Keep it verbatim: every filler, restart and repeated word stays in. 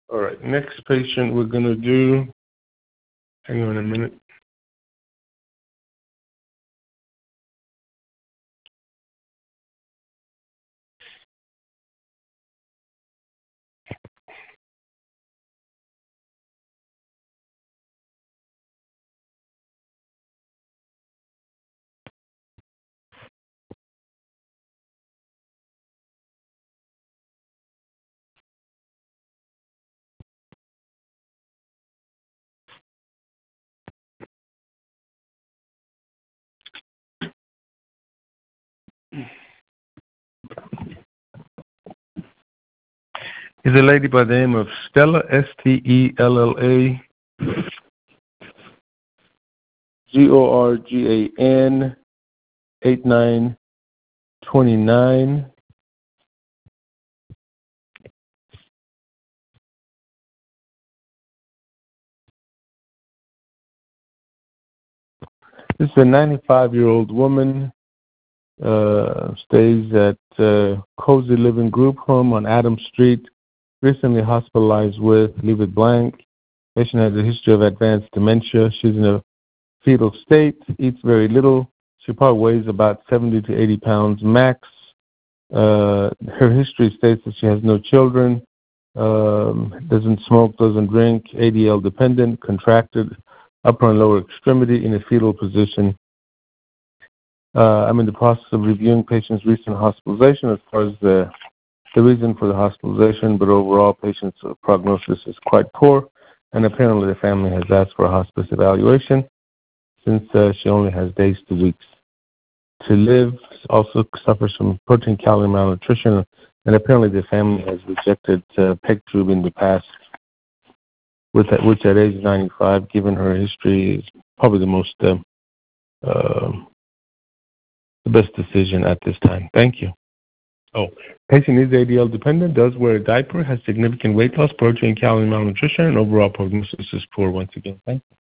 All right, next patient we're going to do, hang on a minute. Is a lady by the name of Stella, S T E L L A, G O R G A N, eight nine twenty-nine. This is a ninety-five-year-old woman, uh, stays at uh, Cozy Living Group Home on Adams Street, recently hospitalized with, leave it blank. Patient has a history of advanced dementia. She's in a fetal state, eats very little. She probably weighs about seventy to eighty pounds max. Uh, her history states that she has no children, um, doesn't smoke, doesn't drink, A D L dependent, contracted upper and lower extremity in a fetal position. Uh, I'm in the process of reviewing patient's recent hospitalization as far as the, the reason for the hospitalization, but overall patient's prognosis is quite poor, and apparently the family has asked for a hospice evaluation since uh, she only has days to weeks to live. Also suffers from protein calorie malnutrition, and apparently the family has rejected uh, peg tube in the past, with that, which at age ninety-five, given her history, is probably the most uh, uh, the best decision at this time. Thank you. Oh, patient is A D L dependent, does wear a diaper, has significant weight loss, protein calorie malnutrition, and overall prognosis is poor once again. Thank you.